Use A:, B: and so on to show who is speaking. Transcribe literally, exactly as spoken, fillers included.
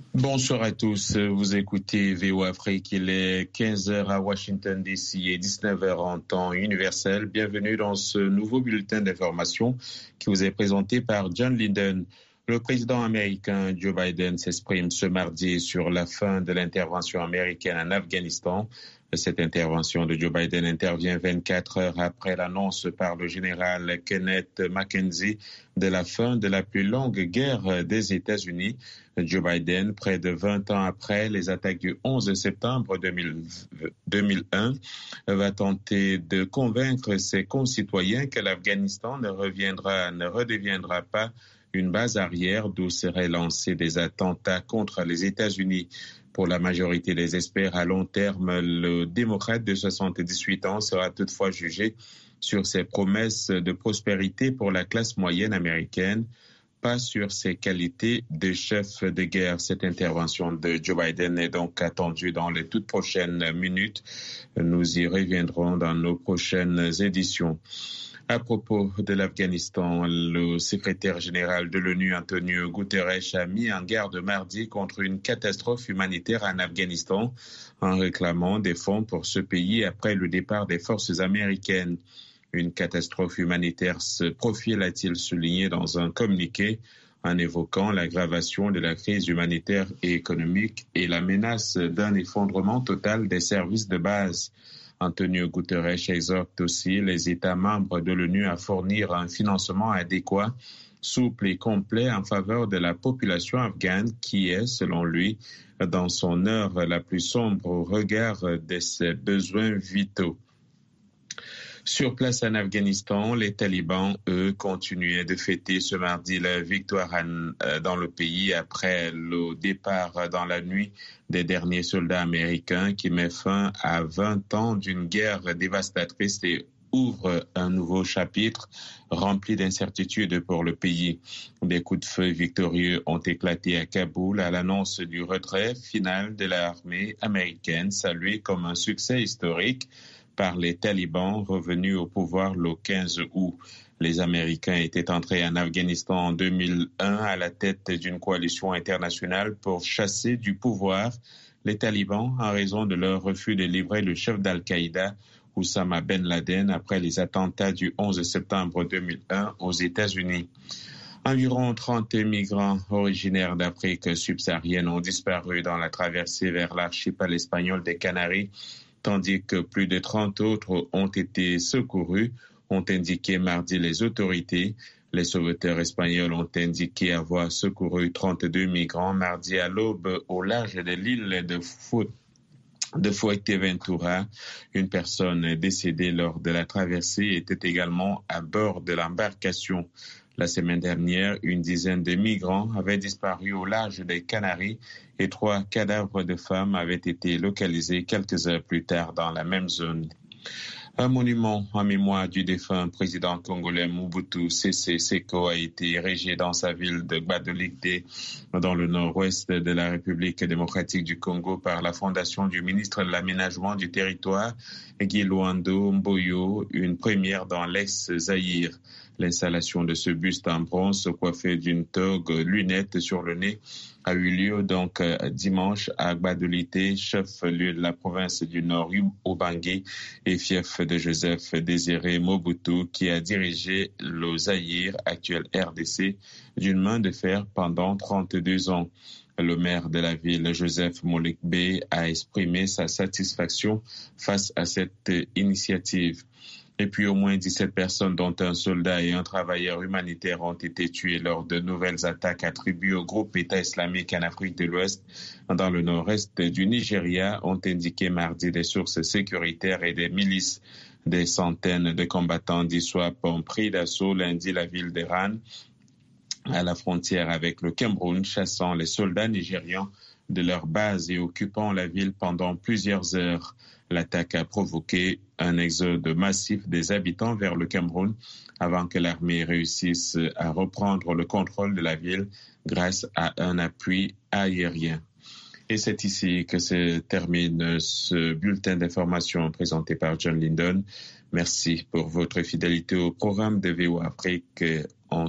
A: Bonsoir à tous, vous écoutez V O Afrique, il est quinze heures à Washington D C et dix-neuf heures en temps universel. Bienvenue dans ce nouveau bulletin d'information qui vous est présenté par John Linden. Le président américain Joe Biden s'exprime ce mardi sur la fin de l'intervention américaine en Afghanistan. Cette intervention de Joe Biden intervient vingt-quatre heures après l'annonce par le général Kenneth McKenzie de la fin de la plus longue guerre des États-Unis. Joe Biden, près de vingt ans après les attaques du onze septembre deux mille un, va tenter de convaincre ses concitoyens que l'Afghanistan ne reviendra, ne redeviendra pas une base arrière d'où seraient lancés des attentats contre les États-Unis. Pour la majorité des experts à long terme, le démocrate de soixante-dix-huit ans sera toutefois jugé sur ses promesses de prospérité pour la classe moyenne américaine, pas sur ses qualités de chef de guerre. Cette intervention de Joe Biden est donc attendue dans les toutes prochaines minutes. Nous y reviendrons dans nos prochaines éditions. À propos de l'Afghanistan, le secrétaire général de l'ONU, Antonio Guterres, a mis en garde mardi contre une catastrophe humanitaire en Afghanistan en réclamant des fonds pour ce pays après le départ des forces américaines. Une catastrophe humanitaire se profile, a-t-il souligné dans un communiqué, en évoquant l'aggravation de la crise humanitaire et économique et la menace d'un effondrement total des services de base. Antonio Guterres exhorte aussi les États membres de l'ONU à fournir un financement adéquat, souple et complet en faveur de la population afghane qui est, selon lui, dans son heure la plus sombre au regard de ses besoins vitaux. Sur place en Afghanistan, les talibans, eux, continuaient de fêter ce mardi la victoire en, euh, dans le pays après le départ dans la nuit des derniers soldats américains qui met fin à vingt ans d'une guerre dévastatrice et ouvre un nouveau chapitre rempli d'incertitudes pour le pays. Des coups de feu victorieux ont éclaté à Kaboul à l'annonce du retrait final de l'armée américaine, salué comme un succès historique par les talibans revenus au pouvoir le quinze août. Les Américains étaient entrés en Afghanistan en deux mille un à la tête d'une coalition internationale pour chasser du pouvoir les talibans en raison de leur refus de livrer le chef d'Al-Qaïda, Oussama Ben Laden, après les attentats du onze septembre deux mille un aux États-Unis. Environ trente migrants originaires d'Afrique subsaharienne ont disparu dans la traversée vers l'archipel espagnol des Canaries, tandis que plus de trente autres ont été secourus, ont indiqué mardi les autorités. Les sauveteurs espagnols ont indiqué avoir secouru trente-deux migrants mardi à l'aube au large de l'île de Fou- de Fuerteventura. Une personne décédée lors de la traversée était également à bord de l'embarcation. La semaine dernière, une dizaine de migrants avaient disparu au large des Canaries et trois cadavres de femmes avaient été localisés quelques heures plus tard dans la même zone. Un monument en mémoire du défunt président congolais Mobutu Sese Seko a été érigé dans sa ville de Gbadolite, dans le nord-ouest de la République démocratique du Congo, par la fondation du ministre de l'Aménagement du territoire, Guy Luando Mboyo, une première dans l'ex-Zaïre. L'installation de ce buste en bronze coiffé d'une toge lunette sur le nez a eu lieu donc dimanche à Gbadolite, chef-lieu de la province du Nord Ubangi et fief de Joseph Désiré Mobutu, qui a dirigé le Zaïre, actuel R D C, d'une main de fer pendant trente-deux ans. Le maire de la ville, Joseph Molekbe, a exprimé sa satisfaction face à cette initiative. Et puis au moins dix-sept personnes, dont un soldat et un travailleur humanitaire, ont été tués lors de nouvelles attaques attribuées au groupe État islamique en Afrique de l'Ouest, dans le nord-est du Nigeria, ont indiqué mardi des sources sécuritaires et des milices. Des centaines de combattants d'ISWAP ont pris d'assaut lundi la ville d'Eran, à la frontière avec le Cameroun, chassant les soldats nigérians de leur base et occupant la ville pendant plusieurs heures. L'attaque a provoqué un exode massif des habitants vers le Cameroun avant que l'armée réussisse à reprendre le contrôle de la ville grâce à un appui aérien. Et c'est ici que se termine ce bulletin d'information présenté par John Linden. Merci pour votre fidélité au programme de V O Afrique. On